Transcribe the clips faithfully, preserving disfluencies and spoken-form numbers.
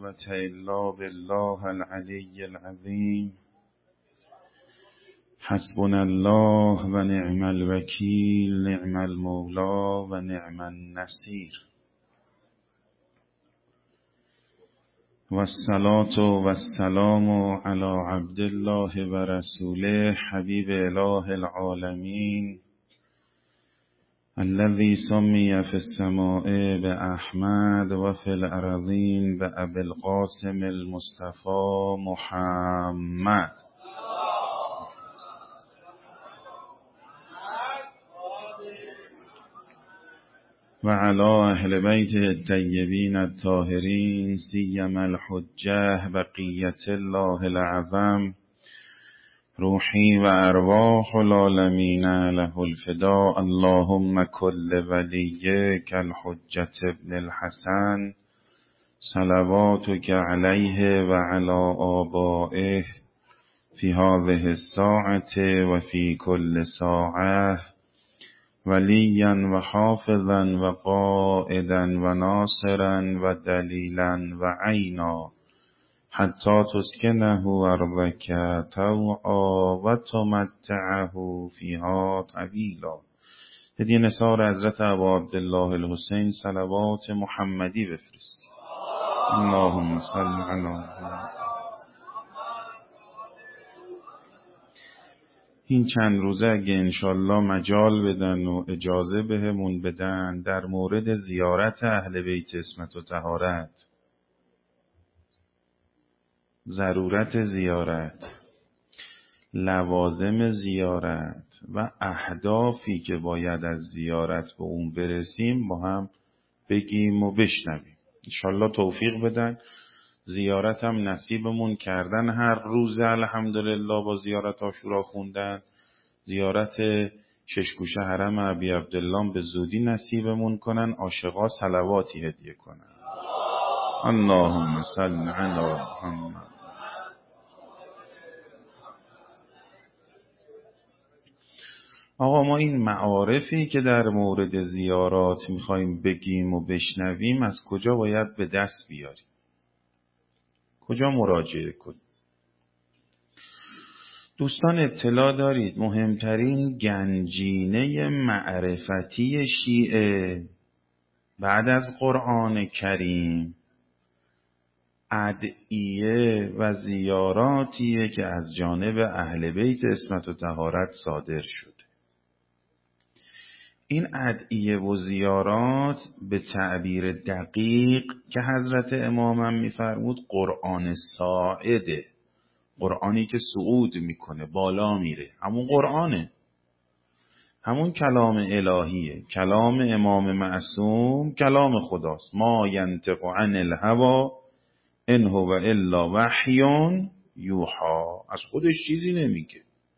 قوة إلا بالله العلي العظيم. حسبنا الله و نعم الوکیل، نعم المولا و نعم النصير. والصلاة والسلام على عبد الله و رسوله حبیب اله العالمین الذي سمي في السماء بأحمد و في الأرضين بأبي القاسم المصطفى محمد و علی اهل بیت الطیبین الطاهرین سیما الحجة بقیة الله الأعظم روحی و ارواح العالمین له الفداء. اللهم كل ولیک الحجة ابن الحسن صلواتك علیه و علی آبائه فی هذه الساعة و فی کل ساعة ولیا و حافظا و قائدا و ناصرا و دلیلا و عینا حتی تسکنه ارضک طوعا و تمتعه فیها طویلا. هدیه نثار حضرت ابا عبدالله الحسین صلوات محمدی بفرست. اللهم صل علی محمد. این چند روزه اگه انشالله مجال بدن و اجازه بهمون بدن در مورد زیارت اهل بیت عصمت و طهارت، ضرورت زیارت، لوازم زیارت و اهدافی که باید از زیارت به اون برسیم با هم بگیم و بشنویم. انشالله توفیق بدن. زیارت هم نصیبمون کردن، هر روز الحمدلله با زیارت عاشورا خوندن. زیارت ششگوشه حرم ابی عبدالله به زودی نصیبمون کنن. عاشقا صلواتی هدیه کنن. اللهم صل علی محمد. آقا ما این معارفی که در مورد زیارات میخوایم بگیم و بشنویم از کجا باید به دست بیاریم؟ کجا مراجعه کنیم؟ دوستان اطلاع دارید مهمترین گنجینه معرفتی شیعه بعد از قرآن کریم ادعیه و زیاراتیه که از جانب اهل بیت عصمت و طهارت صادر شده. این ادعیه و زیارات به تعبیر دقیق که حضرت امامم میفرمود قرآن صاعده، قرآنی که صعود میکنه، بالا میره، همون قرآنه، همون کلام الهیه، کلام امام معصوم، کلام خداست. ما ینطق عن الهوی ان هو الا وحی یوحی، از خودش چیزی نمیگه.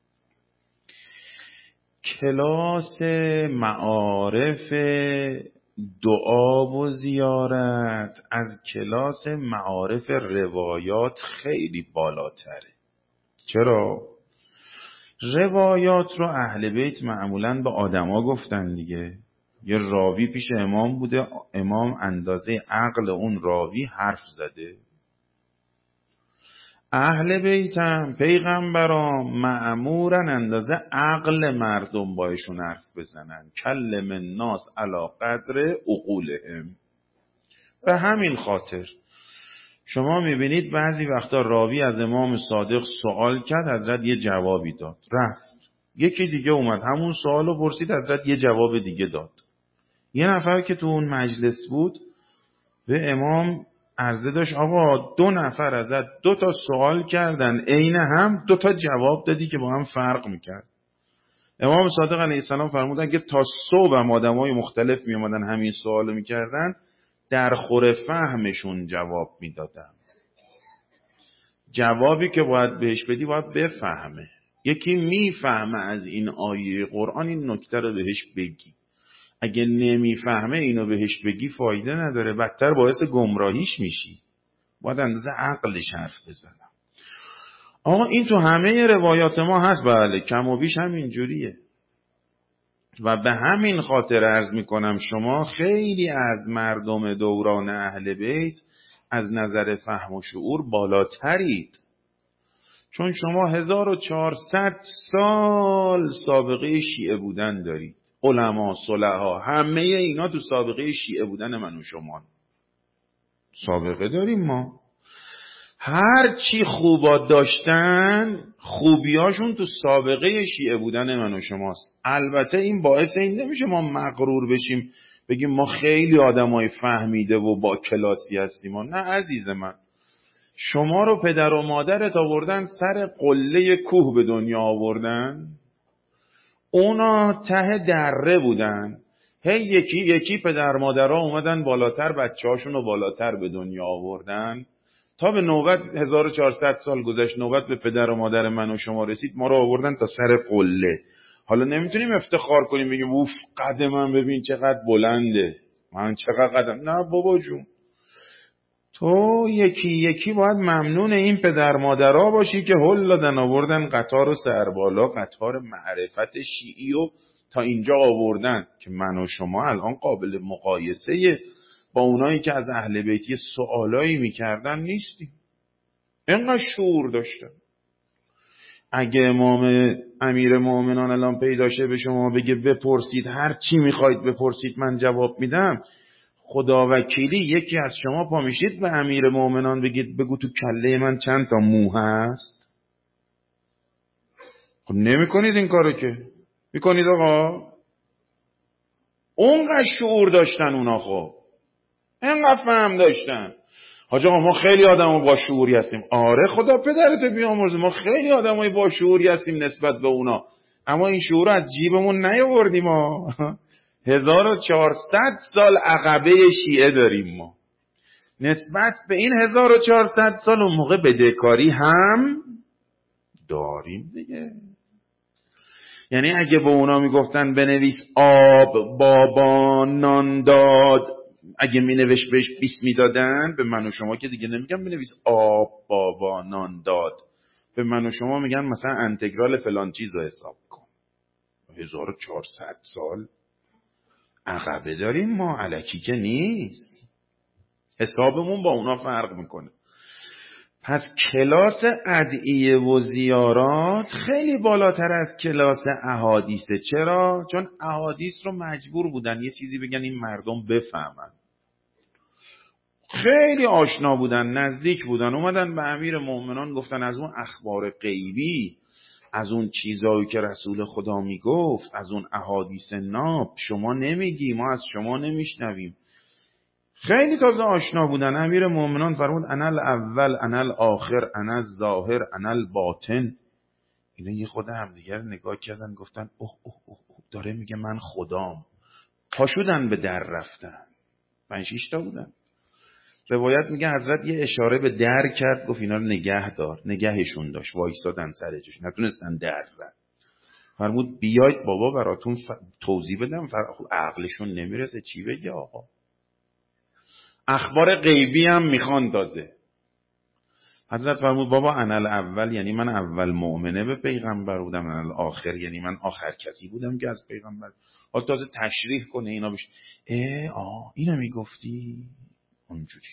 کلاس معارف دعا و زیارت از کلاس معارف روایات خیلی بالاتره. چرا؟ روایات رو اهل بیت معمولاً به آدما گفتن دیگه. یه راوی پیش امام بوده، امام اندازه عقل اون راوی حرف زده. اهل بیتم پیغمبرام مأمورن اندازه عقل مردم بایشون حرف بزنن. کلم الناس علی قدر عقولهم. به همین خاطر شما میبینید بعضی وقتا راوی از امام صادق سوال کرد، حضرت یه جوابی داد، رفت. یکی دیگه اومد همون سوالو پرسید، حضرت یه جواب دیگه داد. یه نفر که تو اون مجلس بود به امام عرضه داشت آقا دو نفر ازت دو تا سوال کردن عین هم، دو تا جواب دادی که با هم فرق میکرد. امام صادق علیه السلام فرمودن که تا صبح هم آدمای مختلف میومدن همین سوالو میکردن، در خور فهمشون جواب میدادن. جوابی که باید بهش بدی باید بفهمه. یکی میفهمه از این آیه قرآن این نکته رو بهش بگی. اگه نمیفهمه اینو بهش بگی فایده نداره، بدتر باعث گمراهیش میشی. باید اندازه عقلش حرف بزنم. آقا این تو همه روایات ما هست، بله کم و بیش هم اینجوریه. و به همین خاطر عرض میکنم شما خیلی از مردم دوران اهل بیت از نظر فهم و شعور بالاترید. چون شما هزار و چهارصد سال سابقه شیعه بودن دارید. علما، صلحا، همه اینا تو سابقه شیعه بودن من و شما سابقه داریم. ما هر چی خوبا داشتن خوبیاشون تو سابقه شیعه بودن من و شماست. البته این باعث این نمیشه ما مغرور بشیم بگیم ما خیلی آدمای فهمیده و با کلاسی هستیم. نه عزیز من، شما رو پدر و مادرت آوردن سر قله کوه به دنیا آوردن، اونا ته دره بودن، هی یکی یکی پدر مادرها اومدن بالاتر، بچه هاشون رو بالاتر به دنیا آوردن تا به نوبت هزار و چهارصد سال گذشت، نوبت به پدر و مادر من و شما رسید، ما رو آوردن تا سر قله. حالا نمیتونیم افتخار کنیم بگیم اوف قد من ببین چقدر بلنده، من چقدر قدم. نه بابا جون، تو یکی یکی باید ممنون این پدر مادرها باشی که هل دادن آوردن قطار و سربالا، قطار معرفت شیعی و تا اینجا آوردن که من و شما الان قابل مقایسه با اونایی که از اهل بیتی سوالایی میکردن نیستیم. اینقدر شعور داشتن. اگه امام امیر مومنان الان پیدا شه به شما بگه بپرسید هر چی میخواید بپرسید من جواب میدم، خدا وکیلی یکی از شما پا میشید به امیر مومنان بگید بگو تو کله من چند تا مو هست؟ خب نمی کنید این کارو که. میکنید آقا؟ اونقدر شعور داشتن اونا. خب اینقدر فهم داشتن. حاج آقا ما خیلی آدم با شعوری هستیم. آره خدا پدرت بیامرزه، ما خیلی آدمای با شعوری هستیم نسبت به اونا، اما این شعور از جیبمون نیاوردیم. ما هزار و چهارصد سال عقبه شیعه داریم. ما نسبت به این هزار و چهارصد سال اون موقع بدهکاری هم داریم دیگه. یعنی اگه به اونا میگفتن بنویس آب بابا نان داد، اگه مینوشت بهش بیست میدادن، به من و شما که دیگه نمیگن بنویس آب بابا نان داد، به من و شما میگن مثلا انتگرال فلان چیز رو حساب کن. هزار و چهارصد سال عقبه داریم ما، الکی که نیست. حسابمون با اونا فرق میکنه. پس کلاس ادعیه و زیارات خیلی بالاتر از کلاس احادیثه. چرا؟ چون احادیث رو مجبور بودن یه چیزی بگن این مردم بفهمن. خیلی آشنا بودن، نزدیک بودن، اومدن به امیر مومنان گفتن از اون اخبار غیبی، از اون چیزایی که رسول خدا میگفت، از اون احادیث ناب شما نمیگی، ما از شما نمیشنویم. خیلی تازه آشنا بودن. امیر مومنان فرمود انا الاول انا الاخر انا الظاهر انا الباطن. اینا یه خود همدیگر نگاه کردن گفتن اوه اوه اوه داره میگه من خدام. پاشودن به در رفتن. پنج شش تا بودن. روایت میگه حضرت یه اشاره به در کرد، گفت اینا رو نگه دار. نگهشون داشت، وایسادن سر جاش، نتونستن در رد. فرمود بیاید بابا براتون ف... توضیح بدم. فر... عقلشون نمیرسه چی بگه آقا. اخبار غیبی هم میخوان تازه. حضرت فرمود بابا انا الاول یعنی من اول مؤمنه به پیغمبر بودم، انا الاخر یعنی من آخر کسی بودم که از پیغمبر. حالا تازه تشریح کنه اینا بشه. اه آه اینو میگفتی اونجوری.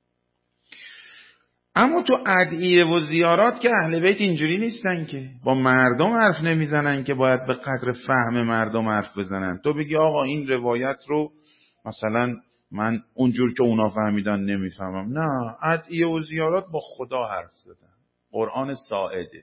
اما تو ادعیه و زیارات که اهل بیت اینجوری نیستن که، با مردم حرف نمیزنن که باید به قدر فهم مردم حرف بزنن. تو بگی آقا این روایت رو مثلا من اونجور که اونا فهمیدن نمیفهمم. نه، ادعیه و زیارات با خدا حرف زدن. قرآن ساعده.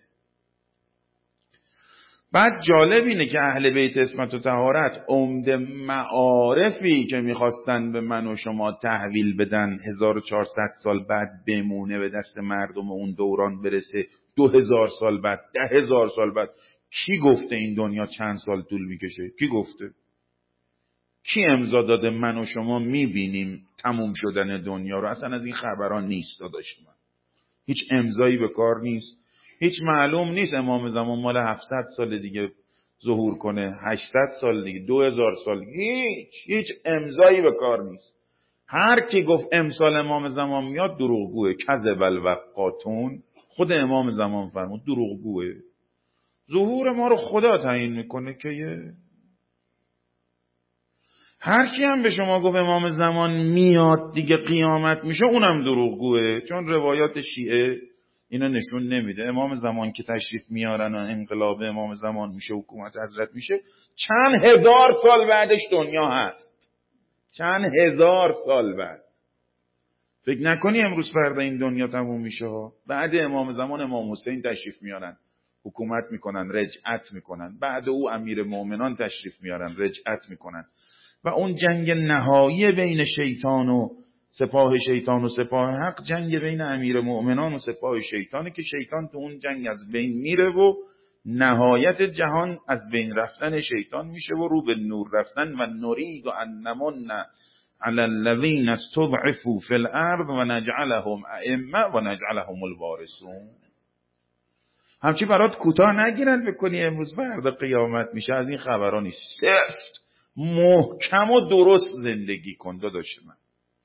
بعد جالب اینه که اهل بیت عصمت و طهارت عمده معارفی که میخواستن به من و شما تحویل بدن هزار و چهارصد سال بعد بمونه به دست مردم اون دوران برسه دو هزار سال بعد ده هزار سال بعد. کی گفته این دنیا چند سال طول میکشه؟ کی گفته؟ کی امضا داده من و شما میبینیم تموم شدن دنیا رو؟ اصلا از این خبران نیست داداش من. هیچ امضایی به کار نیست. هیچ معلوم نیست امام زمان مال هفتصد سال دیگه ظهور کنه، هشتصد سال دیگه، دو هزار سال دیگه. هیچ هیچ امضایی به کار نیست. هر کی گفت امسال امام زمان میاد دروغگوه. کذب الوقاتون. خود امام زمان فرمود دروغگوه. ظهور ما رو خدا تعیین میکنه که یه هر کی هم به شما گفت امام زمان میاد دیگه قیامت میشه، اونم دروغگوه، چون روایات شیعه اینو نشون نمیده. امام زمان که تشریف میارن و انقلاب امام زمان میشه، حکومت حضرت میشه، چند هزار سال بعدش دنیا هست، چند هزار سال بعد. فکر نکنی امروز فردا این دنیا تموم میشه ها. بعد امام زمان امام حسین تشریف میارن، حکومت میکنن، رجعت میکنن. بعد او امیر مومنان تشریف میارن، رجعت میکنن. و اون جنگ نهایی بین شیطان و سپاه شیطان و سپاه حق، جنگ بین امیر مومنان و سپاه شیطانه که شیطان تو اون جنگ از بین میره و نهایت جهان از بین رفتن شیطان میشه و رو به نور رفتن. و نرید ان نمن علی الذین استضعفوا فی الارض و نجعلهم ائمه و نجعلهم الوارثون. همچی برات کوتاه نگیرن فکر کنی امروز فردا قیامت میشه. از این خبرها نیست. سفت محکم و درست زندگی کن داداش من.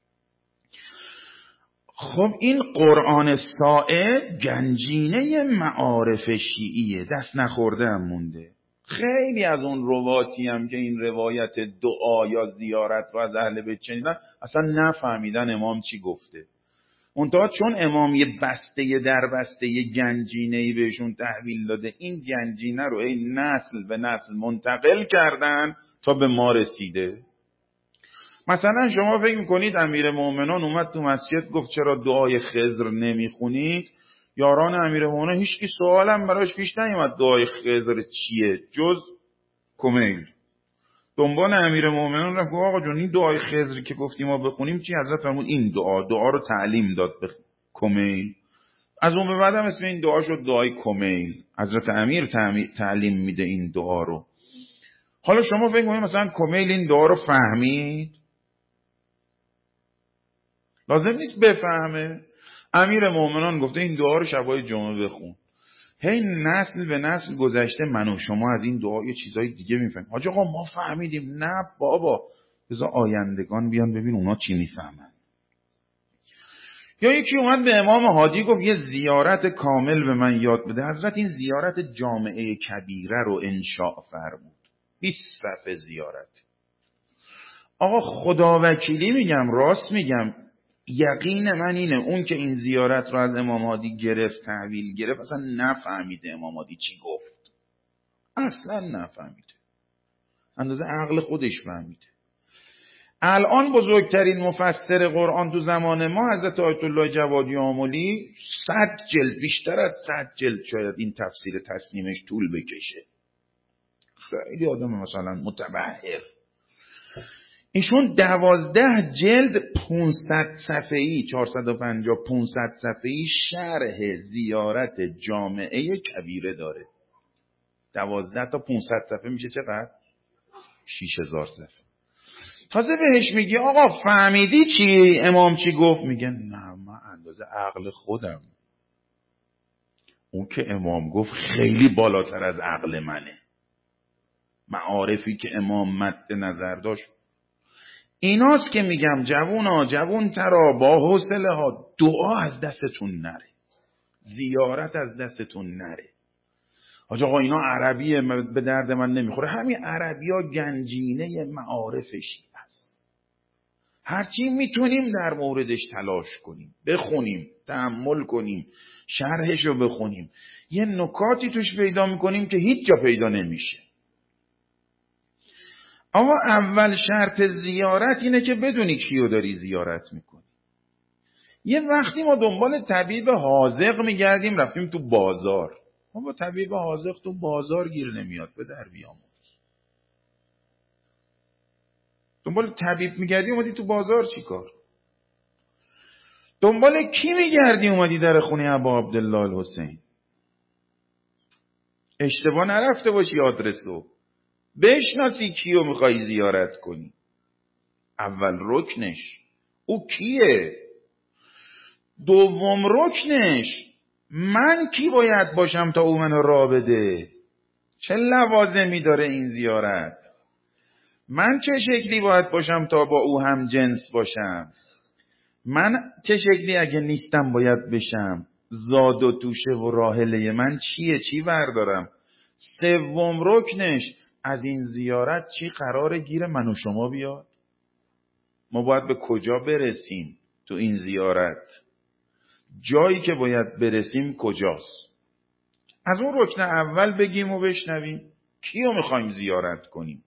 خب این قرآن ساعد گنجینه معارف شیعیه، دست نخورده هم مونده. خیلی از اون رواتی هم که این روایت دعا یا زیارت رو از اهل بیت شنیدن اصلا نفهمیدن امام چی گفته. منتها چون امام یه بسته در بسته یه گنجینه‌ای بهشون تحویل داده، این گنجینه رو ای نسل به نسل منتقل کردن تا به ما رسیده. مثلا شما فکر میکنید امیر مومنان اومد تو مسجد گفت چرا دعای خضر نمیخونید؟ یاران امیر مومنان هیچ کی سوالم براش پیش نیومد دعای خضر چیه جز کمیل. دنبال امیر مومنان رفت آقا جون این دعای خضری که گفتیم ما بخونیم چی؟ حضرت فرمود این دعا دعا رو تعلیم داد به کمیل. از اون به بعدم اسم این دعا شد دعای کمیل. حضرت امیر تعلیم میده این دعا رو. حالا شما فکر کنید مثلا کمیل این دعا رو فهمید؟ لازم نیست بفهمه. امیر مومنان گفته این دعا رو شبای جمعه بخون. هی نسل به نسل گذشته من و شما از این دعا یه چیزای دیگه میفهمیم. حاج آقا ما فهمیدیم. نه بابا، بذار آیندگان بیان ببین اونا چی میفهمن. یا یکی اومد به امام هادی گفت یه زیارت کامل به من یاد بده. حضرت این زیارت جامعه کبیره رو انشاء فرمود. بیست صفحه زیارت. آقا خدا وکیلی میگم، راست میگم، یقین من اینه اون که این زیارت رو از امام هادی گرفت تحویل گرفت اصلا نفهمیده امام هادی چی گفت. اصلا نفهمیده. اندازه عقل خودش فهمیده. الان بزرگترین مفسر قرآن تو زمان ما حضرت آیت الله جوادی آملی، صد جلد، بیشتر از صد جلد شاید این تفسیر تسلیمش طول بکشه. خیلی آدم مثلا متبحر. ایشون دوازده جلد پونصد صفحه‌ای، چهارصد و پنجاه پونصد صفحه‌ای شرح زیارت جامعه کبیره داره. دوازده تا پونصد صفحه میشه چقدر؟ شش هزار صفحه. تازه بهش میگی آقا فهمیدی چی امام چی گفت؟ میگه نه من اندازه عقل خودم. اون که امام گفت خیلی بالاتر از عقل منه. معارفی که امام مد نظر داشت ایناست که میگم جوونا جوون ترا با حوصله ها، دعا از دستتون نره، زیارت از دستتون نره. حاج آقا اینا عربیه به درد من نمیخوره. همین عربی ها گنجینه معارفشی هست. هرچی میتونیم در موردش تلاش کنیم، بخونیم، تأمل کنیم، شرحشو بخونیم، یه نکاتی توش پیدا میکنیم که هیچ جا پیدا نمیشه. اما اول شرط زیارت اینه که بدونی کیو داری زیارت میکنی. یه وقتی ما دنبال طبیب حاذق میگردیم رفتیم تو بازار. ما با طبیب حاذق تو بازار گیر نمیاد به در بیامون. دنبال طبیب میگردی اومدی تو بازار چیکار؟ دنبال کی میگردی اومدی در خونه ابا عبدالله الحسین؟ اشتباه نرفته باشی آدرسو. بشناسی کیو میخوای زیارت کنی. اول رکنش او کیه؟ دوم رکنش من کی باید باشم تا او منو راه بده؟ چه لوازمی داره این زیارت؟ من چه شکلی باید باشم تا با او هم جنس باشم؟ من چه شکلی اگه نیستم باید بشم؟ زاد و توشه و راحله من چیه؟ چی بردارم؟ سوم رکنش از این زیارت چی قراره گیر من و شما بیاد؟ ما باید به کجا برسیم تو این زیارت؟ جایی که باید برسیم کجاست؟ از اون رکن اول بگیم و بشنویم. کیو میخوایم زیارت کنیم؟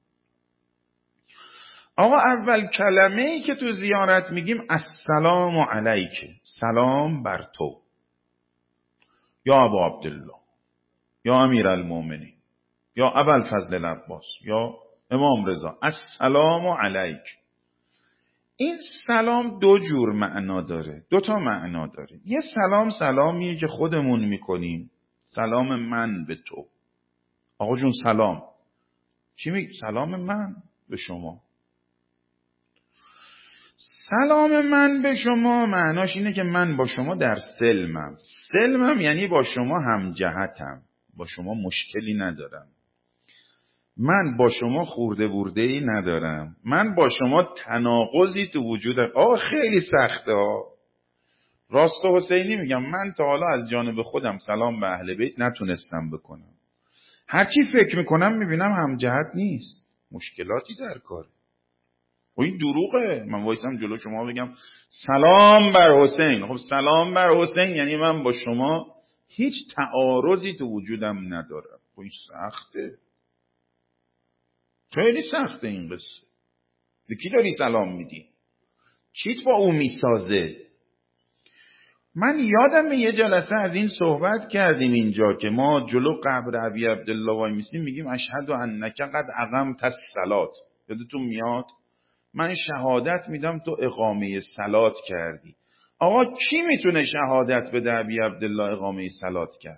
آقا اول کلمه ای که تو زیارت میگیم السلام علیک، سلام بر تو یا ابا عبدالله، یا امیر المومنین، یا ابوالفضل العباس، یا امام رضا. السلام علیک. این سلام دو جور معنا داره، دو تا معنا داره. یه سلام سلامیه که خودمون میکنیم، سلام من به تو. آقا جون سلام. چی میگی؟ سلام من به شما. سلام من به شما معناش اینه که من با شما در سلمم. سلمم یعنی با شما همجهتم، با شما مشکلی ندارم، من با شما خورده برده‌ای ندارم، من با شما تناقضی تو وجودم. آه خیلی سخته ها. راست و حسینی میگم، من تا حالا از جانب خودم سلام به اهل بیت نتونستم بکنم. هرچی فکر میکنم میبینم همجهت نیست، مشکلاتی در کاره. و این دروغه. من وایسم جلو شما بگم سلام بر حسین. خب سلام بر حسین یعنی من با شما هیچ تعارضی تو وجودم ندارم. و این سخته، خیلی سخته این قصه. به کی داری سلام میدی؟ چیت با او میسازه؟ من یادم یه جلسه از این صحبت کردیم اینجا که ما جلو قبر ابی عبدالله وای میسیم میگیم اشهد انک قد اقمت الصلاه. یادتون میاد؟ من شهادت میدم تو اقامه صلات کردی. آقا کی میتونه شهادت بده ابی عبدالله اقامه صلات کرد؟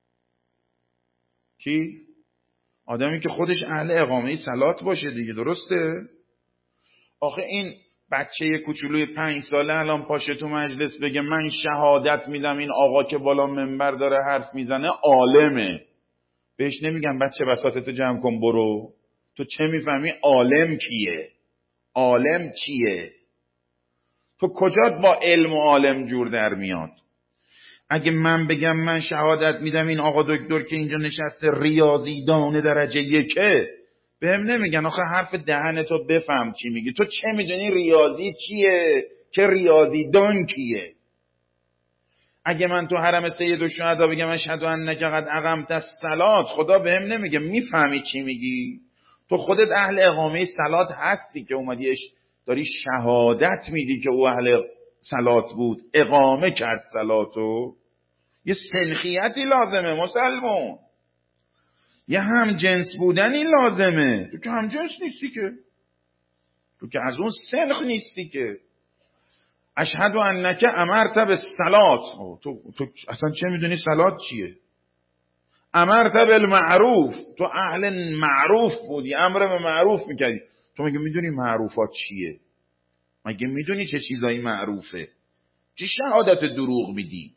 کی؟ آدمی که خودش اهل اقامه صلات باشه دیگه، درسته؟ آخه این بچه کوچولوی پنج ساله الان پاشه تو مجلس بگه من شهادت میدم این آقا که بالا منبر داره حرف میزنه عالمه، بهش نمیگم بچه بساطتو جمع کن برو؟ تو چه میفهمی عالم کیه؟ عالم چیه؟ تو کجات با علم و عالم جور در میاد؟ اگه من بگم من شهادت میدم این آقا دکتر که اینجا نشسته ریاضی دانه درجه یکه، بهم نمیگن آخه حرف دهنتو بفهم چی میگی. تو چه میدونی ریاضی چیه که ریاضی دان کیه؟ اگه من تو حرم سید الشهدا بگم اشهد انک قد اقمت الصلاه، خدا بهم نمیگه میفهمی چی میگی؟ تو خودت اهل اقامه صلات هستی که اومدیش داری شهادت میدی که او اهل صلات بود، اقامه کرد صلاتو. یه سنخیتی لازمه مسلمون، یه هم جنس بودنی لازمه. تو که هم جنس نیستی که، تو که از اون سنخ نیستی که. اشهد انک امرت بالصلات، تو تو اصلا چه میدونی صلات چیه؟ امرت بالمعروف، تو اهل معروف بودی، امر به معروف میکردی. تو مگه میدونی معروفات چیه؟ مگه میدونی چه چیزایی معروفه؟ چه شهادت دروغ میدی؟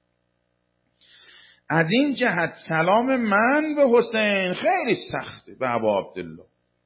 از این جهت سلام من به حسین خیلی سخته، به ابا عبدالله.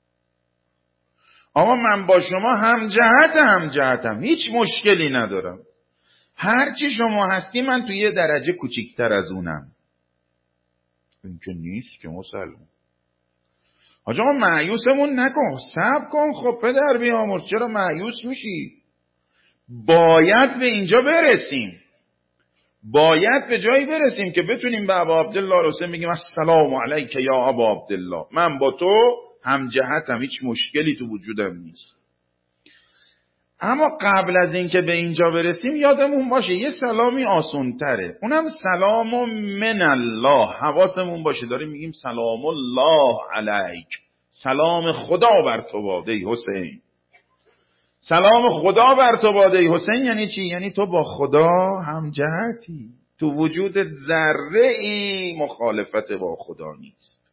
آقا من با شما هم جهت هم جهتم، هیچ مشکلی ندارم. هرچی شما هستی من توی یه درجه کوچیکتر از اونم. این که نیست که مسلمان. حاج آقا مایوسمون نکن، صبر کن. خب پدر بیامرز چرا مایوس میشی؟ باید به اینجا برسیم، باید به جایی برسیم که بتونیم به ابا عبدالله حسین بگیم السلام علیک یا ابا عبدالله، من با تو هم جهتم، هیچ مشکلی تو وجودم نیست. اما قبل از اینکه به اینجا برسیم یادمون باشه یه سلامی آسون تره، اونم سلام من الله. حواسمون باشه داریم میگیم سلام الله علیک، سلام خدا بر تو باده ای حسین. سلام خدا بر تو باده ای حسین یعنی چی؟ یعنی تو با خدا هم جهتی، تو وجود ذره ای مخالفت با خدا نیست،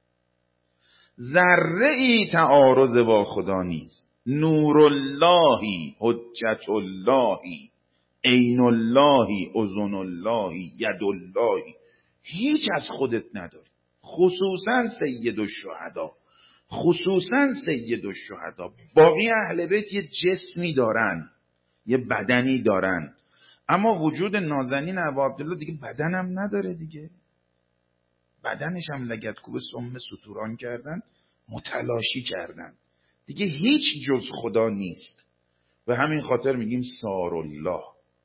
ذره ای تعارض با خدا نیست. نور اللهی، حجت اللهی، عین اللهی، اذن اللهی، ید اللهی، هیچ از خودت نداری. خصوصا سید الشهدا، خصوصا سید الشهدا. باقی اهل بیت یه جسمی دارن، یه بدنی دارن، اما وجود نازنین ابا عبدالله دیگه بدنم نداره دیگه. بدنش هم لگدکوب سم ستوران کردن، متلاشی کردن. دیگه هیچ جز خدا نیست. و همین خاطر میگیم سارالله،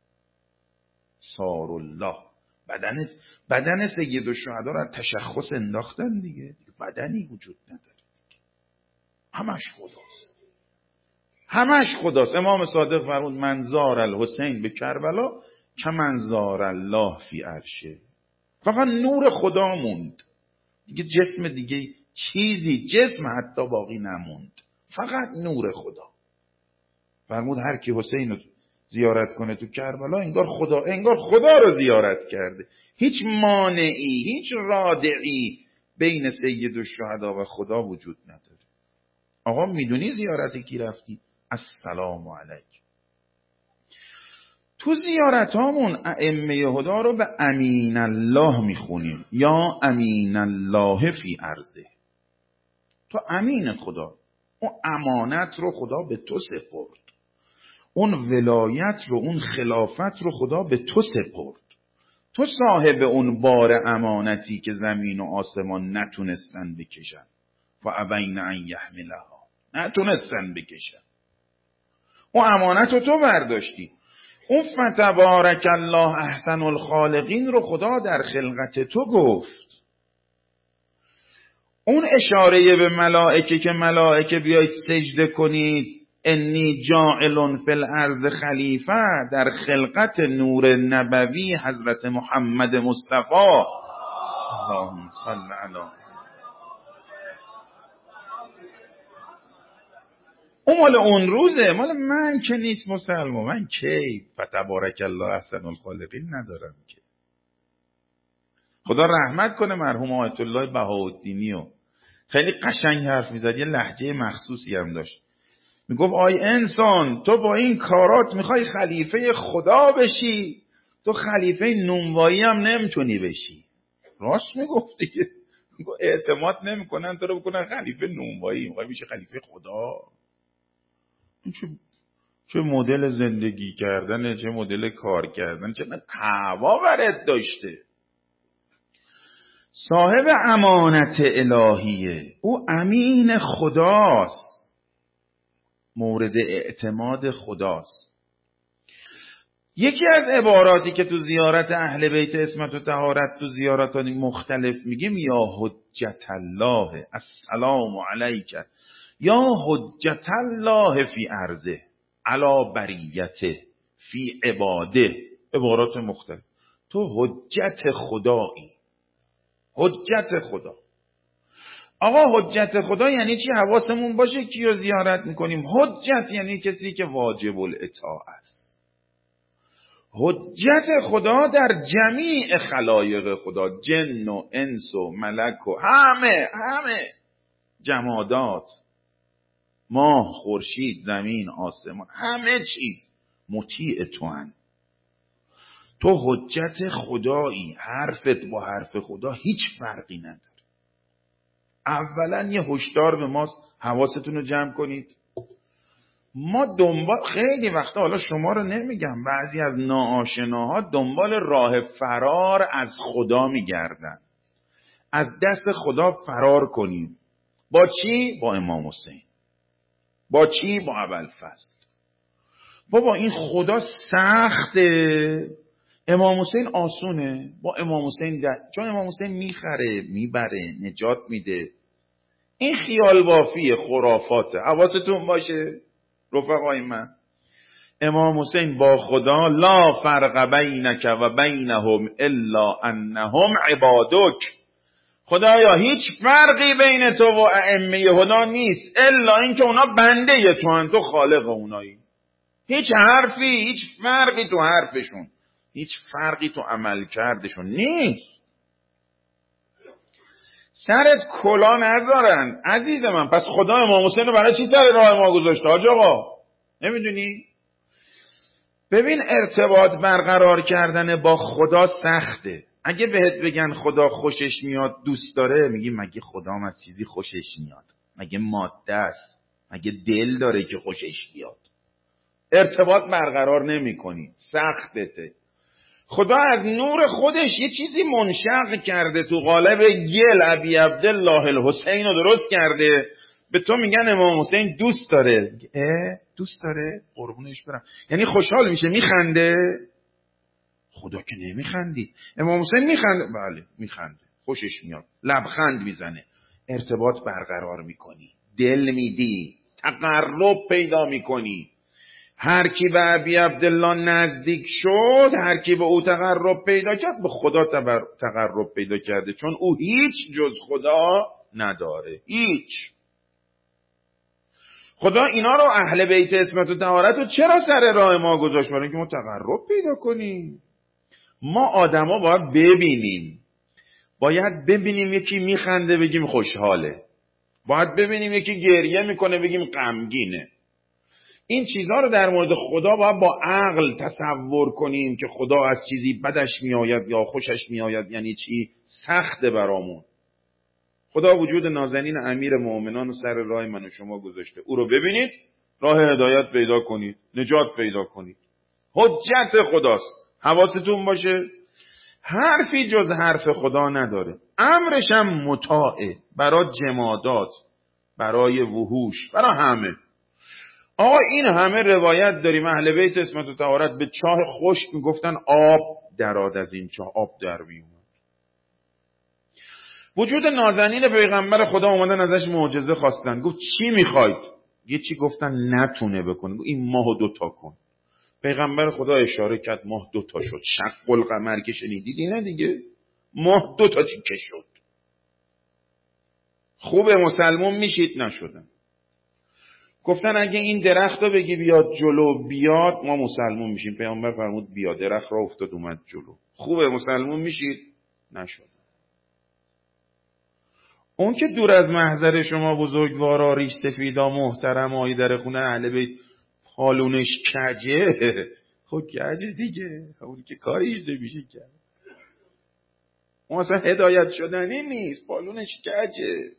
سارالله. بدن بدن سیدالشهدا رو تشخص انداختن دیگه، بدنی وجود نداره، همش خداست، همش خداست. امام صادق فرمود من زار الحسین به کربلا که من زار الله فی عرشه. فقط نور خدا موند دیگه، جسم دیگه چیزی، جسم حتی باقی نموند، فقط نور خدا. فرمود هر کی حسین رو زیارت کنه تو کربلا انگار خدا انگار خدا رو زیارت کرده. هیچ مانعی، هیچ رادعی بین سیدالشهدا و خدا وجود نداره. آقا میدونی زیارت کی رفتی؟ السلام علیک. تو زیارت هامون ائمه هدا رو به امین الله میخونیم، یا امین الله فی ارضه. تو امین خدا، اون امانت رو خدا به تو سپرد، اون ولایت رو، اون خلافت رو خدا به تو سپرد. تو صاحب اون بار امانتی که زمین و آسمان نتونستن بکشن و ابین ان یحملها، نتونستن بکشن. اون امانت رو تو برداشتی. اون فتبارک الله احسن الخالقین رو خدا در خلقت تو گفت. اون اشاره به ملائکه که ملائکه بیایید سجده کنید، انی جاعل فی الارض خلیفه، در خلقت نور نبوی حضرت محمد مصطفی. اللهم صل علی. اون مال اون روزه، مال من که نیست مسلمان. من کی فتبارک الله احسن الخالقین ندارم که. خدا رحمت کنه مرحوم آیت الله بهاءالدینی، و خیلی قشنگ حرف میزد، یه لهجه مخصوصی هم داشت. میگفت آی انسان، تو با این کارات میخوای خلیفه خدا بشی، تو خلیفه نونوایی هم نمیتونی بشی. راست میگفت دیگه. اعتماد نمیکنن تو رو بکنن خلیفه نونوایی، میخوای بشی خلیفه خدا. چه چه مدل زندگی کردن، چه مدل کار کردن، چه هوا برات داشته. صاحب امانت الهیه، او امین خداست، مورد اعتماد خداست. یکی از عباراتی که تو زیارت اهل بیت عصمت و طهارت تو زیارات مختلف میگیم، یا حجت الله السلام علیک، یا حجت الله فی ارضه علی بریته فی عباده. عبارات مختلف. تو حجت خدایی، حجت خدا. آقا حجت خدا یعنی چی؟ حواسمون باشه کیو زیارت میکنیم. حجت یعنی کسی که واجب الاطاعت است. حجت خدا در جمیع خلایق خدا، جن و انس و ملک و همه همه جمادات، ماه، خورشید، زمین، آسمان، همه چیز مطیع تو هن. تو حجت خدایی، حرفت با حرف خدا هیچ فرقی نداره. اولا یه هشدار به ماست، حواستون رو جمع کنید. ما دنبال خیلی وقتا، حالا شما رو نمیگم، بعضی از ناآشناها دنبال راه فرار از خدا میگردن. از دست خدا فرار کنیم. با چی؟ با امام حسین. با چی؟ با ابوالفضل. بابا این خدا سخته، امام حسین آسونه. با امام حسین ده. چون امام حسین میخره، میبره، نجات میده. این خیال بافی، خرافاته. حواستون باشه رفقای من. امام حسین با خدا لا فرق بینک و بینهم الا انهم عبادک. خدایا هیچ فرقی بین تو و ائمه هدا نیست الا اینکه اونا بنده تو هن، تو خالق اونایی. هیچ حرفی، هیچ فرقی تو حرفشون، هیچ فرقی تو عمل کردشون نیست. سرت کلا نذارن عزیز من. پس خدا امام حسین رو برای چی سر راه ما گذاشته حاج آقا؟ نمیدونی؟ ببین ارتباط برقرار کردن با خدا سخته. اگه بهت بگن خدا خوشش میاد، دوست داره، میگی مگه خدا هم از چیزی خوشش میاد؟ مگه ماده است؟ مگه دل داره که خوشش بیاد؟ ارتباط برقرار نمی کنی، سختته. خدا از نور خودش یه چیزی منشق کرده تو قالب گل. ابی عبدالله الحسین رو درست کرده. به تو میگن امام حسین دوست داره. اه دوست داره؟ قربونش برم. یعنی خوشحال میشه، میخنده؟ خدا که نمیخندی. امام حسین میخنده؟ بله میخنده، خوشش میاد، لبخند میزنه، ارتباط برقرار میکنی، دل میدی، تقرب پیدا میکنی. هر کی به ابی عبدالله نزدیک شد، هر کی به او تقرب پیدا کرد، به خدا تقرب پیدا کرده، چون او هیچ جز خدا نداره. هیچ. خدا اینا رو، اهل بیت عصمت و طهارت رو چرا سر راه ما گذاشت؟ برای اینکه ما تقرب پیدا کنیم. ما آدما باید ببینیم. باید ببینیم یکی میخنده بگیم خوشحاله. باید ببینیم یکی گریه میکنه بگیم غمگینه. این چیزها رو در مورد خدا باید با عقل تصور کنیم که خدا از چیزی بدش میآید یا خوشش میآید یعنی چی، سخته برامون. خدا وجود نازنین امیر مؤمنان رو سر راه من و شما گذاشته. او رو ببینید، راه هدایت پیدا کنید، نجات پیدا کنید. حجت خداست. حواستون باشه حرفی جز حرف خدا نداره. امرش هم مطاعه، برای جمادات، برای وحوش، برای همه. آقا این همه روایت داریم اهل بیت عصمت و طهارت به چاه خشک میگفتن آب درآد از این چاه، آب در میومد. وجود نازنین پیغمبر خدا اومدن ازش معجزه خواستن. گفت چی میخواید؟ یه چی گفتن نتونه بکنه. گفت این ماهو دوتا کن. پیغمبر خدا اشاره کرد، ماه دوتا شد. شق القمر که شنیدید نه دیگه، ماه دوتا تیکه شد. خوبه مسلمون میشید؟ نشدن. گفتن اگه این درخت رو بگی بیاد جلو بیاد ما مسلمون میشیم. پیامبر فرمود بیا. درخت را افتاد اومد جلو. خوبه مسلمون میشید؟ نشد. اون که دور از محضر شما بزرگوارا، ریش سفیدا، محترم، آیی در خونه اهل بیت، حالونش کجه. خب کجه دیگه، اون که کاریش نمیشه کرد. اون اصلا هدایت شدنی نیست، پالونش کجه.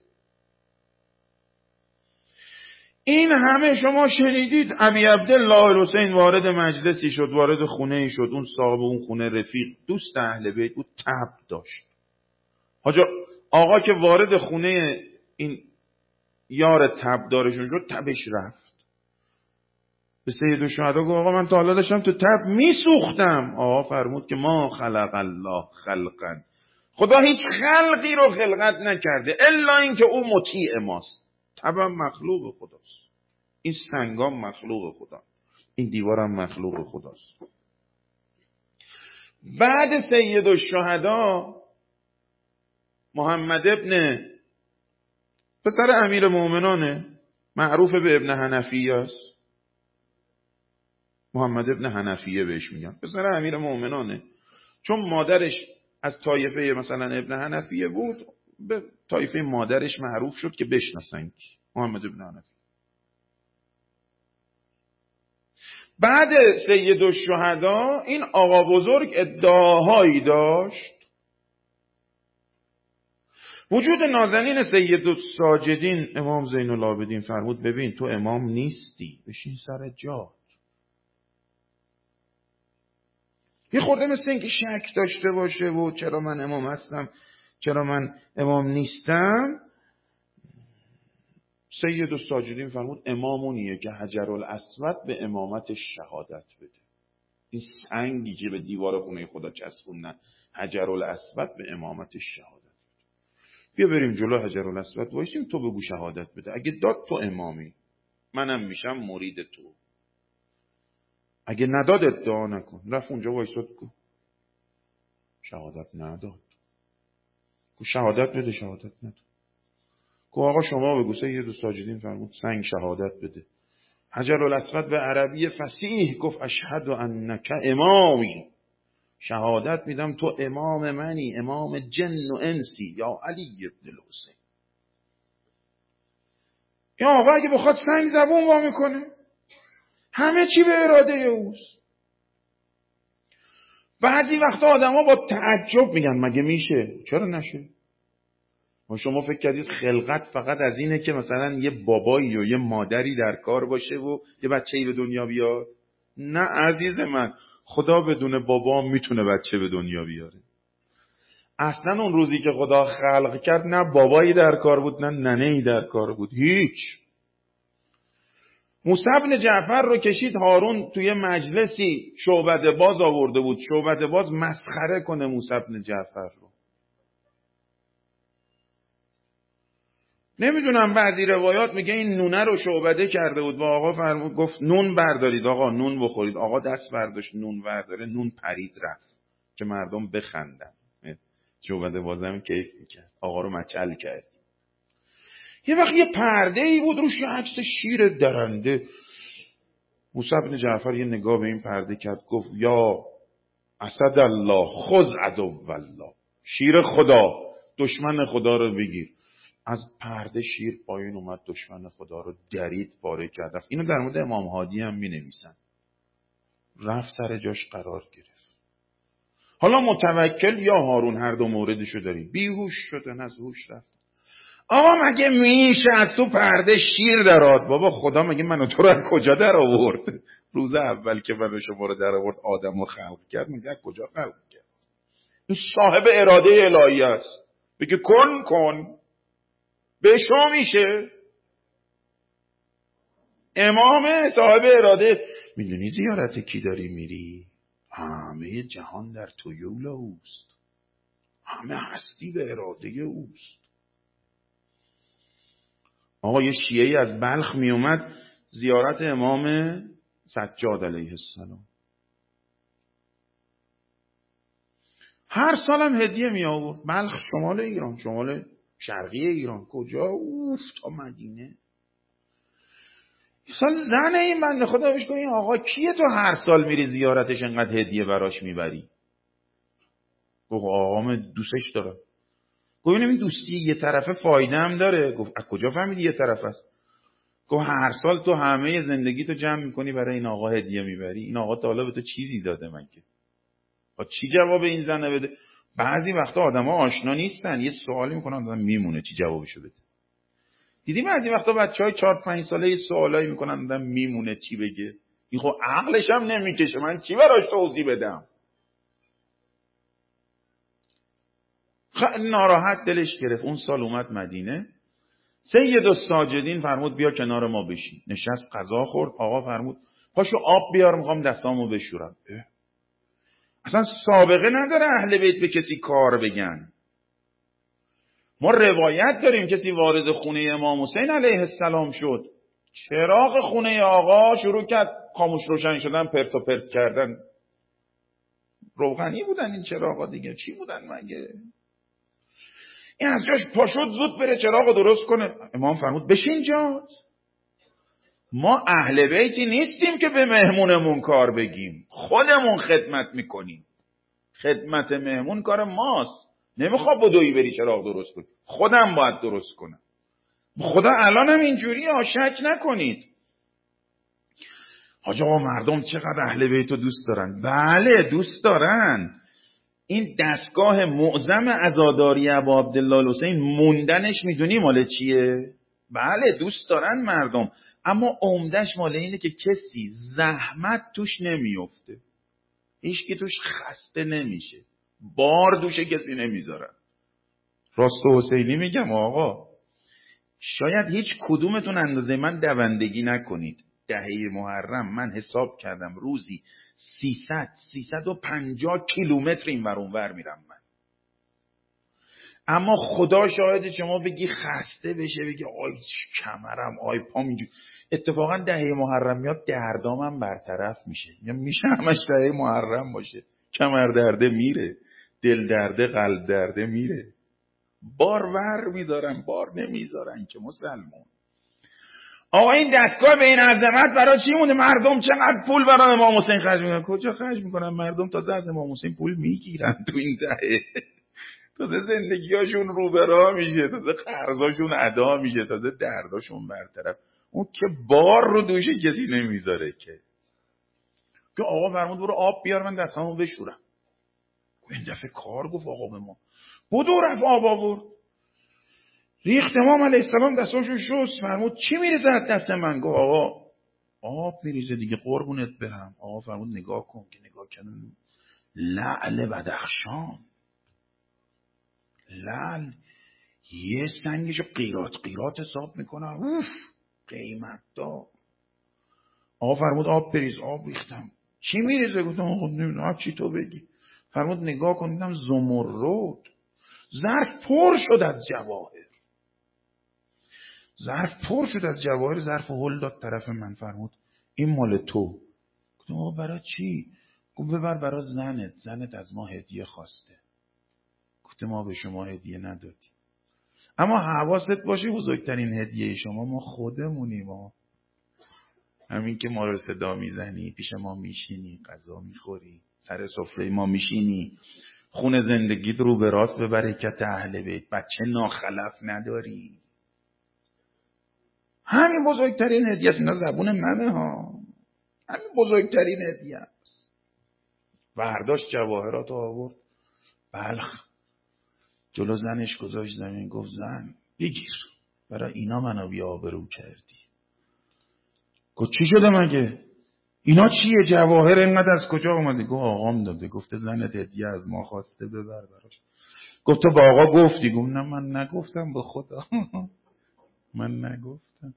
این همه شما شنیدید. ابی عبدالله الحسین وارد مجلسی شد، وارد خونه ای شد. اون صاحب اون خونه رفیق دوست اهل بیت بود، تب داشت. حاجا آقا که وارد خونه این یار تب دارشون شد، تبش رفت. به سید الشهدا گفت آقا من تا حالا داشتم تو تب میسوختم. آقا فرمود که ما خلق الله خلقا، خدا هیچ خلقی رو خلقت نکرده الا اینکه او مطیع ماست. تبم مخلوق خداست، این سنگام مخلوق خدا، این دیوارم مخلوق خداست. بعد سید الشهدا محمد ابن پسر امیر مومنانه، معروف به ابن حنفیه است. محمد ابن حنفیه بهش میگن، پسر امیر مومنانه. چون مادرش از طایفه مثلا ابن حنفیه بود، به طایفه مادرش معروف شد که بشناسن محمد ابن حنفیه. بعد سید الشهدا این آقا بزرگ ادعاهایی داشت. وجود نازنین سید الساجدین امام زین العابدین فرمود ببین تو امام نیستی، بشین سر جات. یه خورده مثل این که شک داشته باشه و چرا من امام هستم چرا من امام نیستم. سید الساجدین فرمود امامونیه که حجر الاسود به امامت شهادت بده. این سنگی که به دیوار خونه خدا چسبوندن، حجر الاسود به امامت شهادت بده. بیا بریم جلو حجر الاسود وایسیم، تو بگو شهادت بده. اگه داد تو امامی، منم میشم مرید تو. اگه نداد ادعا نکن. رفت اونجا وایساد کو شهادت نداد. کو شهادت بده، شهادت نداد. کو آقا شما بگو. سید الساجدین فرمود سنگ شهادت بده. حجر الاسود به عربی فصیح گفت اشهد انک امامی، شهادت میدم تو امام منی، امام جن و انسی، یا علی ابن الحسین. یا آقا اگه بخواد سنگ زبون وا میکنه، همه چی به اراده اوست. بعضی وقتا آدما با تعجب میگن مگه میشه؟ چرا نشه؟ ما شما فکر کردید خلقت فقط از اینه که مثلا یه بابایی و یه مادری در کار باشه و یه بچه‌ای به دنیا بیاد؟ نه عزیز من، خدا بدون بابا میتونه بچه به دنیا بیاره. اصلا اون روزی که خدا خلق کرد نه بابایی در کار بود نه ننه‌ای در کار بود، هیچ. موسی بن جعفر رو کشید هارون توی مجلسی شعبده باز آورده بود، شعبده باز مسخره کنه موسی بن جعفر رو. نمیدونم بعضی روایات میگه این نونه رو شعبده کرده بود و آقا فرمود گفت نون بردارید آقا نون بخورید. آقا دست برداشت نون برداره، نون پرید رفت که مردم بخندن. شعبده بازم کیف میکرد، آقا رو مچل کرد. یه وقت یه پرده ای بود روش یه عکس شیر درنده. موسی بن جعفر یه نگاه به این پرده کرد، گفت یا اسد الله خذ عدو الله، شیر خدا دشمن خدا رو بگیر. از پرده شیر پایین اومد، دشمن خدا رو درید پاره کرد. اینو در مورد امام هادی هم می نویسن. رفت سر جاش قرار گرفت. حالا متوکل یا هارون هر دو موردشو داریم. بیهوش شدن، از هوش رفت. آقا مگه میشه از تو پرده شیر درآد؟ بابا خدا مگه منو تو رو از کجا در آورد؟ روز اول که منو شما رو در آورد آدمو خلق کرد، میگه از کجا خلق کرد؟ این صاحب اراده الهی است، بگه کن کن به شما میشه. امام صاحب اراده. میدونی زیارت کی داری میری؟ همه جهان در تویول اوست، همه هستی به اراده اوست. آقا یه شیعه‌ای از بلخ میومد زیارت امام سجاد علیه السلام، هر سالم هدیه می آورد. بلخ شمال ایران، شمال شرقی ایران. کجا؟ اوف تا مدینه. سال زن این بنده خدا بهش گفت این آقا کیه تو هر سال میری زیارتش انقدر هدیه براش میبری؟ گفت آقام دوستش دارم. گفت این دوستی یه طرفه فایده هم داره. گفت از کجا فهمیدی یه طرف است؟ گفت هر سال تو همه زندگی تو جمع میکنی برای این آقا هدیه میبری. این آقا تا حالا به تو چیزی داده مگه؟ با چی جواب این زنه بده؟ بعضی وقتا آدما آشنا نیستن، یه سوالی میکنن آدم میمونه چی جوابشو بده. دیدی بعضی وقتا بچهای چهار پنج ساله یه سوالایی میکنن آدم میمونه چی بگه. این خب عقلش هم نمیکشه، من چی براش توضیح بدم؟ خیلی ناراحت دلش گرفت. اون سال اومد مدینه، سید الساجدین فرمود بیا کنار ما بشین. نشست غذا خورد. آقا فرمود پاشو آب بیار میخوام دستامو بشورم. اصلا سابقه نداره اهل بیت به کسی کار بگن. ما روایت داریم کسی وارد خونه امام حسین علیه السلام شد، چراغ خونه آقا شروع کرد خاموش روشن شدن، پرت و پرت کردن. روغنی بودن این چراغا دیگه، چی بودن مگه؟ این از جاش پاشد زود بره چراغو درست کنه. امام فرمود بشین جات. ما اهل بیتی نیستیم که به مهمونمون کار بگیم، خودمون خدمت میکنیم. خدمت مهمون کار ماست. نمیخواد بدوی بری چراغ درست کنی، خودم باید درست کنم. خدا الانم اینجوری ها، شک نکنید. حاج آقا مردم چقدر اهل بیتو دوست دارن. بله دوست دارن. این دستگاه معظم عزاداری ابا عبدالله الحسین موندنش میدونی مال چیه؟ بله دوست دارن مردم، اما عمدش مال اینه که کسی زحمت توش نمیفته، هیچکی توش خسته نمیشه، بار دوشه کسی نمیذارن. راست و حسینی میگم آقا، شاید هیچ کدومتون اندازه من دوندگی نکنید. دهه محرم من حساب کردم روزی سیصد سیصد و پنجاه کیلومتر این ور اون ور میرم من. اما خدا شاهد شما بگی خسته بشه، بگی آی کمرم آی پام اینجوری. اتفاقا دهه محرم میاد دردامم برطرف میشه. یا میشه همش دهه محرم باشه، کمر درده میره، دل درده قلب درده میره. بار ور میدارن بار نمیذارن که مسلمان. آقا این دستگاه به این عظمت برای چی مونده؟ مردم چقدر پول برای امام حسین خرج میکنن؟ کجا خرج میکنن مردم؟ تازه از امام حسین پول میگیرن تو این دهه. تازه زندگیاشون رو به راه میشه، تازه قرضاشون ادا میشه، تازه درداشون برطرف. اون که بار رو دوش کسی نمیذاره که. که آقا فرمود برو آب بیار من دستامو بشورم. این دفعه کار گفت آقا به ما. بدو رفت آب آورد. ریخت امام علیه السلام دستاشو شست. فرمود چی میریزه از دست من؟ گفت آقا آب میریزه دیگه، قربونت برم. آقا فرمود نگاه کن، که نگاه کردن لعل بدخشان، لعل یه سنگشو قیرات قیرات حساب میکنن، اوف قیمت دار. آقا فرمود آب بریز، آب ریختم. چی میریزه؟ گفتم آقا نمیدونم، چی تو بگی. فرمود نگاه کن، دیدم زمرد، ظرف پر شد از جواهر، ظرف پر شد از جواهر، ظرف هل داد طرف من. فرمود این مال تو. گفتم آقا برای چی؟ گفت ببر برای زنت، زنت از ما هدیه خواسته. گفتم ما به شما هدیه ندادیم، اما حواست باشه بزرگترین هدیه شما ما خودمونیم. ما همین که ما رو صدا میزنی، پیش ما میشینی، غذا میخوری، سر سفره ما میشینی، خون زندگیت رو به راست به برکت اهل بیت، بچه ناخلف نداری، همین بزرگترین هدیه است. اینا زبون منه ها، همین بزرگترین هدیه است. برداشت جواهرات آورد بلخ، جلو زنش گذاشت زمین، گفت زن بگیر، برای اینا منو بی آبرو کردی. گفت چی شده مگه؟ اینا چیه؟ جواهر اینقدر از کجا اومده؟ گفت آقام داده، گفته زنت هدیه از ما خواسته، ببر براش. گفت تو با آقا گفتی؟ گفت نه من نگفتم، به خدا من نگفتم.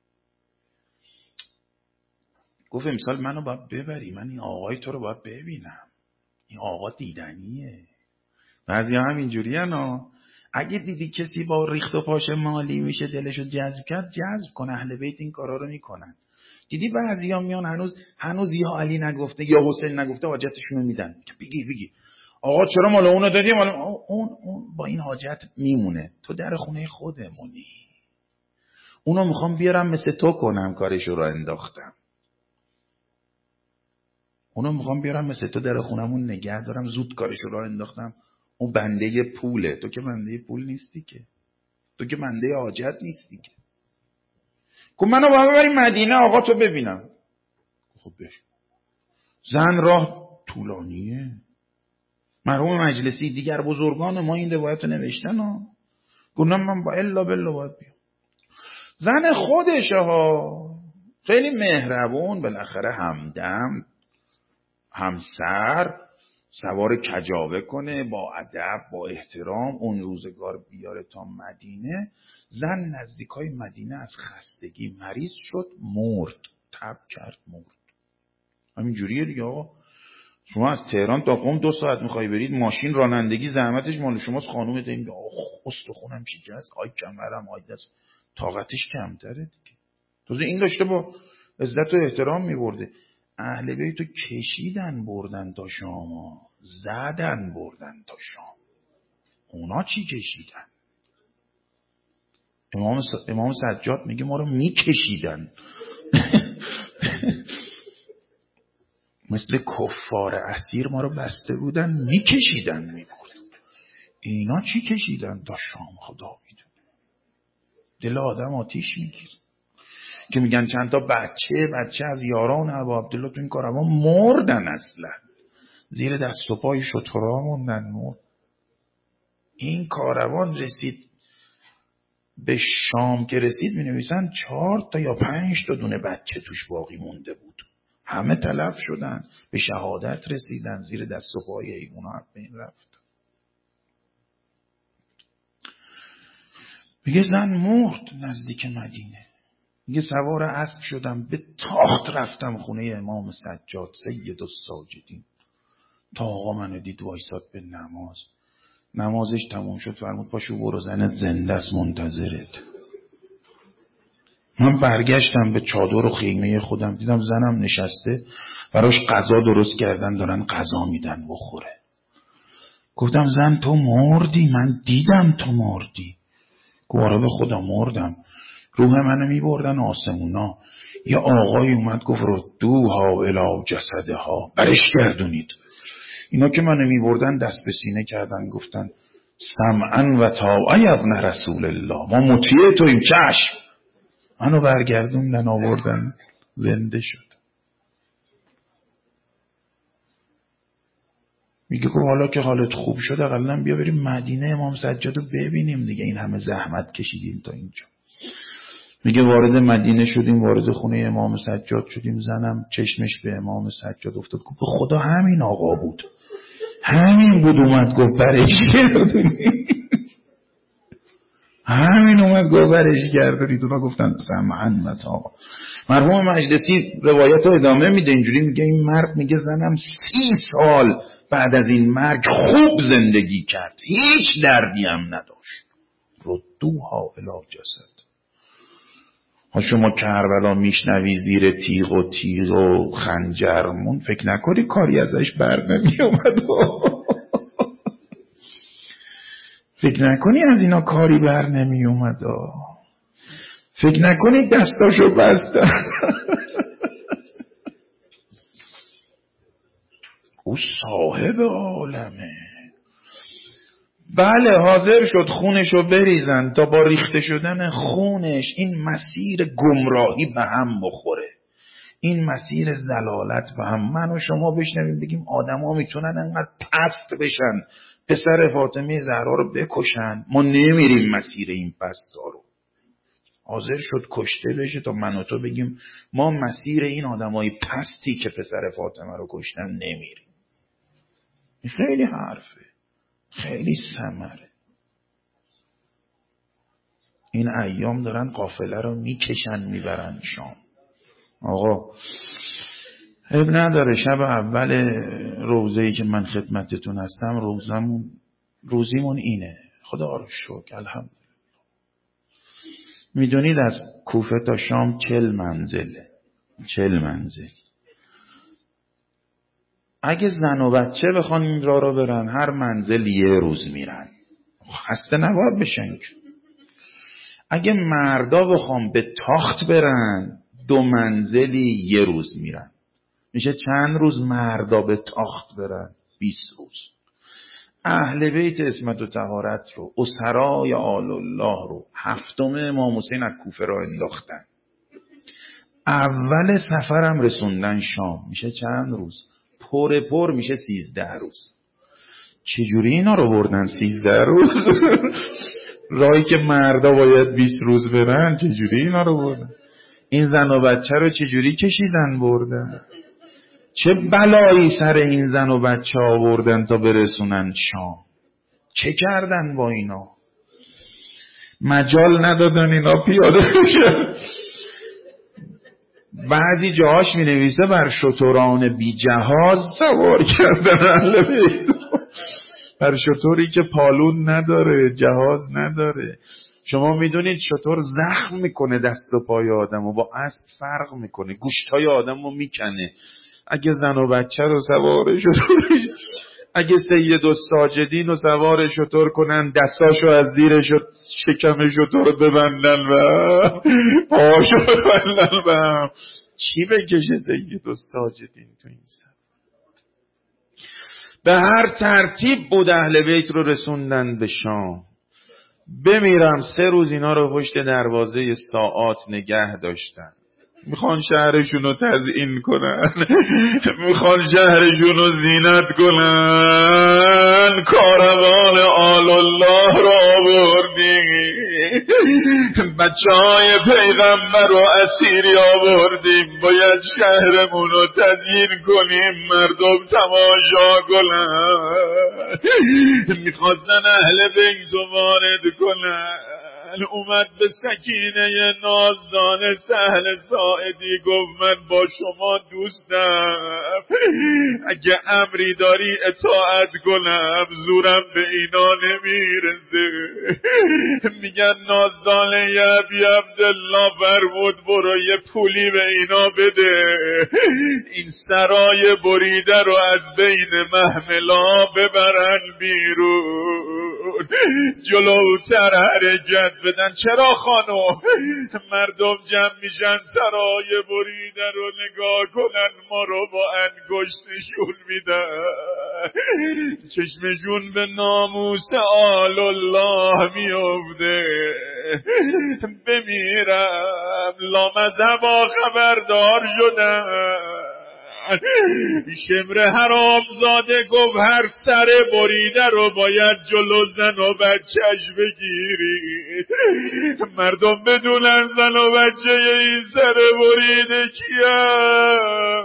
گفت امسال منو باید ببری، من این آقای تو رو باید ببینم، این آقا دیدنیه. بعضی همینجوری هن. اگه دیدی کسی با ریخت و پاش مالی میشه دلشو جذب کرد، جذب کن. اهل بیت این کارا رو میکنن. دیدی بعضیا میان هنوز هنوز یا علی نگفته یا حسین نگفته حاجتشون رو میدن، بگیر بگیر آقا چرا مال اونو دادی؟ مال اون اون با این حاجت میمونه. تو در خونه خودمونی. اونو میخوام بیارم مثل تو کنم، کارشو رو انداختم. اونو میخوام بیارم مثل تو در خونمون نگه دارم، زود کارشو رو انداختم. اون بنده پوله، تو که بنده پول نیستی که، تو که بنده حاجت نیستی که. گفت منو باید ببری مدینه آقا تو ببینم. خب بش زن راه طولانیه. مرحوم مجلسی دیگر بزرگان ما این روایت رو نوشتن ها. گفتم من با الا بالله باید بیام. زن خودشه ها، خیلی مهربون، بالاخره همدم، همسر، سوار کجاوه کنه، با ادب با احترام اون روزگار بیاره تا مدینه. زن نزدیکای مدینه از خستگی مریض شد، مرد، تب کرد، مرد. همین جوریه دیگه آقا. شما از تهران تا قم دو ساعت میخوای برید، ماشین رانندگی زحمتش مال شماست. خانومه داریم آخ استخونم شکست، آی کمرم، آی دست، طاقتش کمتره دیگه. توزه این داشته با عزت و احترام میبرده. اهل بیتو کشیدن بردن تا شام، زدن بردن تا شام. اونا چی کشیدن؟ امام, س... امام سجاد میگه ما رو میکشیدن مثل کفار اسیر ما رو بسته بودن، میکشیدن میبردن. اینا چی کشیدن تا شام؟ خدا میدونه. دل آدم آتیش میگیر که میگن چند تا بچه بچه از یاران ابا عبدالله تو این کاروان مردن، اصلا زیر دست و پای شترها موندن، مرد. این کاروان رسید به شام که رسید می نویسن چهار تا یا پنج تا دونه بچه توش باقی مونده بود، همه تلف شدن، به شهادت رسیدن، زیر دست و پای ایونا هم به این رفت. میگه زن مرد نزدیک مدینه. میگه سوار اسب شدم، به تاخت رفتم خونه امام سجاد سید الساجدین. تا آقا منو دید وایساد به نماز. نمازش تموم شد فرمود پاشو برو، زنت زنده است منتظرت. من برگشتم به چادر و خیمه خودم، دیدم زنم نشسته، براش غذا درست کردن، دارن غذا میدن بخوره. گفتم زن تو مردی؟ من دیدم تو مردی. گواره به خدا مردم. روح منو میبردن آسمونا. یه آقای اومد گفت ردوها الی جسدها، برش گردونید. اینا که منو میبردن دست به سینه کردن، گفتن سمعا و طاعا ای ابن رسول الله، ما مطیع تویم، چشم. منو برگردوندن آوردن، زنده شد. میگه که حالا که حالت خوب شد اقلا بیا بریم مدینه امام سجاد رو ببینیم دیگه، این همه زحمت کشیدیم تا اینجا. میگه وارد مدینه شدیم، وارد خونه امام سجاد شدیم، زنم چشمش به امام سجاد افتاد، گفت به خدا همین آقا بود، همین بود اومد گفت برش گردونی، همین اومد گفت برش گردونی. اونا گفتن سمعن و طاعة. مرحوم مجلسی روایت رو ادامه میده، اینجوری میگه این مرد میگه زنم سی سال بعد از این مرگ خوب زندگی کرد، هیچ دردی هم نداشت. ردوها الی جسد. ها شما کربلا میشنوی زیر تیغ و تیغ و خنجرمون، فکر نکنی کاری ازش بر نمی اومد. فکر نکنی از اینا کاری بر نمی اومد. فکر نکنی دستاشو بستن. او صاحب عالمه. بله حاضر شد خونشو بریزن تا با ریخته شدن خونش این مسیر گمراهی به هم بخوره، این مسیر زلالت به هم. من و شما بشنویم بگیم آدما میتونن انقدر پست بشن پسر فاطمه زهرا رو بکشن، ما نمیریم مسیر این پستا رو. حاضر شد کشته بشه تا من و تو بگیم ما مسیر این آدمای پستی که پسر فاطمه رو کشتن نمیریم. خیلی حرفه، خیلی ثمره. این ایام دارن قافله رو میکشن میبرن شام. آقا اب نداره، شب اول روزه‌ای که من خدمتتون هستم روزمون روزیمون اینه، خدا رو شکر الحمدلله. میدونید از کوفه تا شام چل منزله، چل منزل. اگه زن و بچه بخوان این راه رو برن هر منزل یه روز میرن، خسته نباید بشن. اگه مردا بخوام به تاخت برن دو منزلی یه روز میرن. میشه چند روز مردا به تاخت برن؟ بیست روز. اهل بیت عصمت و طهارت رو، اسرای آل الله رو هفتم امام حسین از کوفه را انداختن، اول سفرم رسوندن شام. میشه چند روز؟ پر پر میشه سیزده روز. چجوری اینا رو بردن سیزده روز؟ راهی که مردا باید بیست روز برن چجوری اینا رو بردن؟ این زن و بچه رو چجوری کشیدن بردن؟ چه بلایی سر این زن و بچه آوردن تا برسونن شام؟ چه کردن با اینا؟ مجال ندادن اینا پیاده بشن. بعضی جاهاش می نویسه بر شتران بی جهاز سوار کردن اهل بیت، بر شتری که پالون نداره، جهاز نداره. شما میدونید شتر زخم میکنه دست و پای آدم و با اسب فرق میکنه، گوشتای آدم رو میکنه. اگه زن و بچه رو سوار شتر، اگه سید الساجدین رو سوار شتر کنن دستاشو از زیر شکم شتر رو ببندن و پاهاشو ببندن و چی بکشه سید الساجدین تو این سر؟ به هر ترتیب بود اهل بیت رو رسوندن به شام. بمیرم سه روز اینا رو پشت دروازه ساعات نگه داشتن. میخوان شهرشون رو تزیین کنن، میخوان شهرشون رو زینت کنن. کاروان آل الله رو آوردیم، بچه های پیغمبر رو اسیری آوردیم، باید شهرمون رو تزیین کنیم مردم تماشا کنن. میخواستن اهل بیت رو وارد کنن. اومد به سکینه نازدان سهل ساعدی گفت من با شما دوستم، اگه امری داری اطاعت کنم، زورم به اینا نمیرسه. میگن نازدان ابی عبدالله فرمود برو یه پولی به اینا بده، این سرای بریده رو از بین محملا ببرن بیرون، جلوتر حرکت بدن. چرا خانم؟ مردم جمع میشن سرای بریده رو نگاه کنن، ما رو با انگشت نشون میدن، چشمشون به ناموس آل الله میفته. بمیرم لامذهبا خبردار شدم، شمر حرامزاده گفت هر سر بریده رو باید جلو زن و بچهش بگیری. مردم بدونن زن و بچه این سر بریده کیه.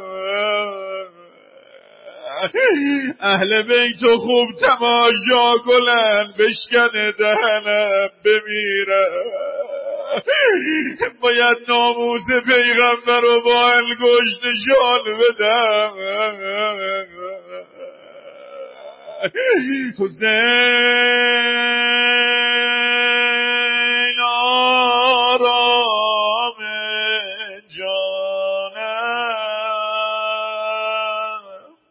اهل بیتو خوب تماشا کنن بشکن دهنم بمیرم. باید ناموس پیغمبر رو با انگشت شان بدم. حسین آرام جانم،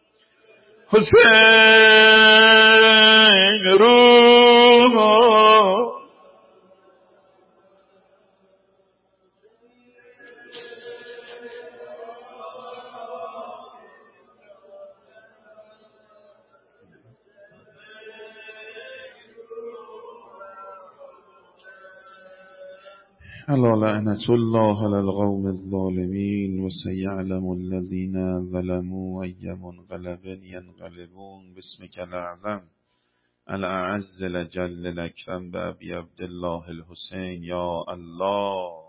حسین روح الا لعنة الله على القوم الظالمين وسيعلم الذين ظلموا أي منقلب ينقلبون. باسمك الأعظم الأعز الأجل الأكرم بأبي عبد الله الحسين. يا الله